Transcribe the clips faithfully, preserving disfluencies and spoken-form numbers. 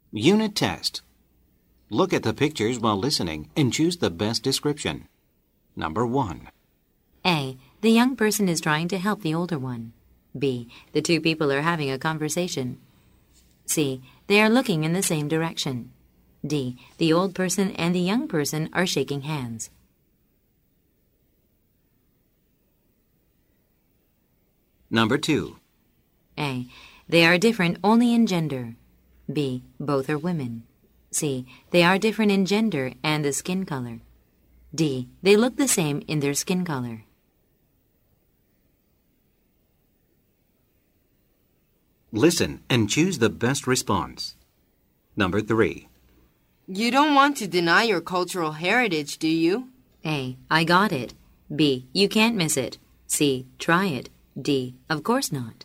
Unit test. Look at the pictures while listening and choose the best description. Number one. A. The young person is trying to help the older one. B. The two people are having a conversation. C. They are looking in the same direction. D. The old person and the young person are shaking hands. Number two. A. They are different only in gender. B. Both are women. C. They are different in gender and the skin color. D. They look the same in their skin color. Listen and choose the best response. Number three. You don't want to deny your cultural heritage, do you? A. I got it. B. You can't miss it. C. Try it. D. Of course not.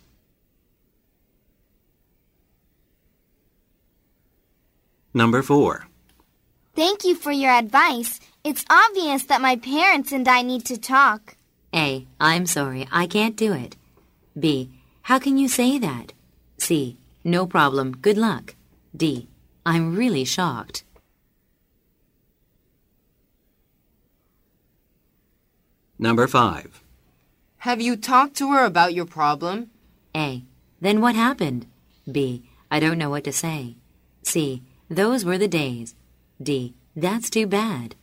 Number four. Thank you for your advice. It's obvious that my parents and I need to talk. A. I'm sorry, I can't do it. B. How can you say that? C. No problem, good luck. D. I'm really shocked. Number five. Have you talked to her about your problem? A. Then what happened? B. I don't know what to say. C. Those were the days. D. That's too bad.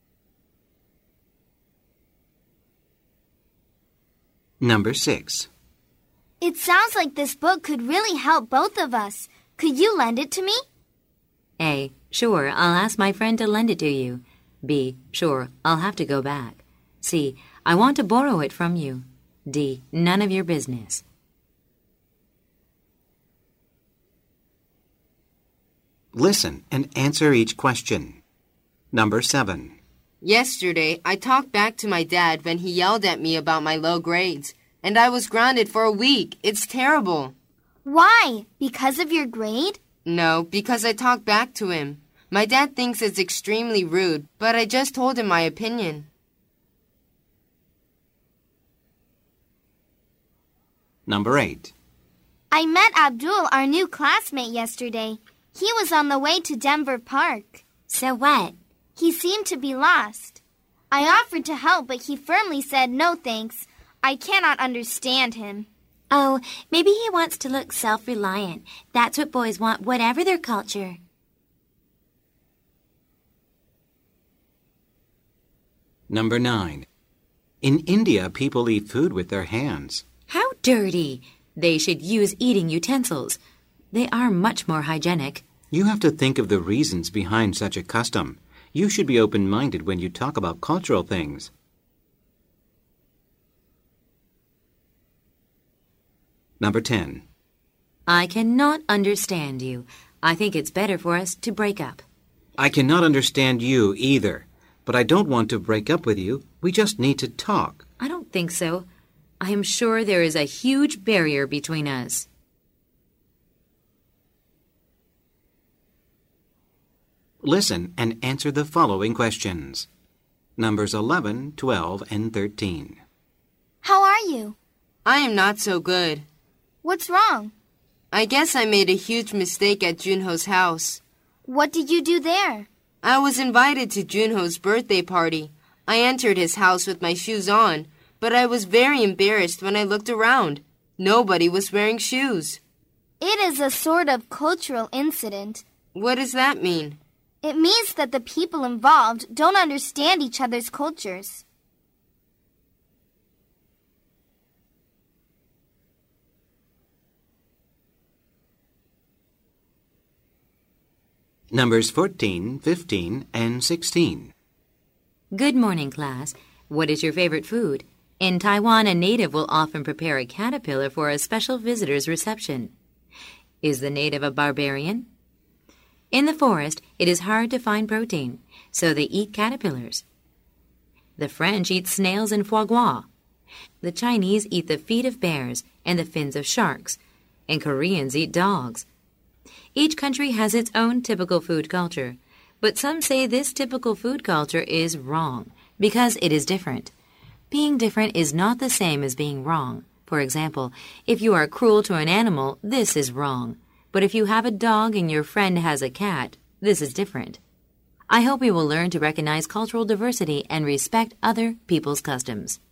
Number six. It sounds like this book could really help both of us. Could you lend it to me? A. Sure, I'll ask my friend to lend it to you. B. Sure, I'll have to go back. C. I want to borrow it from you. D. None of your business. Listen and answer each question. Number seven. Yesterday, I talked back to my dad when he yelled at me about my low grades, and I was grounded for a week. It's terrible. Why? Because of your grade? No, because I talked back to him. My dad thinks it's extremely rude, but I just told him my opinion. Number eight. I met Abdul, our new classmate, yesterday. He was on the way to Denver Park. So what? He seemed to be lost. I offered to help, but he firmly said no thanks. I cannot understand him. Oh, maybe he wants to look self-reliant. That's what boys want, whatever their culture. Number nine. In India, people eat food with their hands. How dirty! They should use eating utensils. They are much more hygienic. You have to think of the reasons behind such a custom. You should be open-minded when you talk about cultural things. Number ten. I cannot understand you. I think it's better for us to break up. I cannot understand you either, but I don't want to break up with you. We just need to talk. I don't think so. I am sure there is a huge barrier between us. Listen and answer the following questions. Numbers eleven, twelve, and thirteen. How are you? I am not so good. What's wrong? I guess I made a huge mistake at Junho's house. What did you do there? I was invited to Junho's birthday party. I entered his house with my shoes on, but I was very embarrassed when I looked around. Nobody was wearing shoes. It is a sort of cultural incident. What does that mean? It means that the people involved don't understand each other's cultures. Numbers fourteen, fifteen, and sixteen. Good morning, class. What is your favorite food? In Taiwan, a native will often prepare a caterpillar for a special visitor's reception. Is the native a barbarian? In the forest, it is hard to find protein, so they eat caterpillars. The French eat snails and foie gras. The Chinese eat the feet of bears and the fins of sharks, and Koreans eat dogs. Each country has its own typical food culture, but some say this typical food culture is wrong because it is different. Being different is not the same as being wrong. For example, if you are cruel to an animal, this is wrong. But But if you have a dog and your friend has a cat, this is different. I hope you will learn to recognize cultural diversity and respect other people's customs.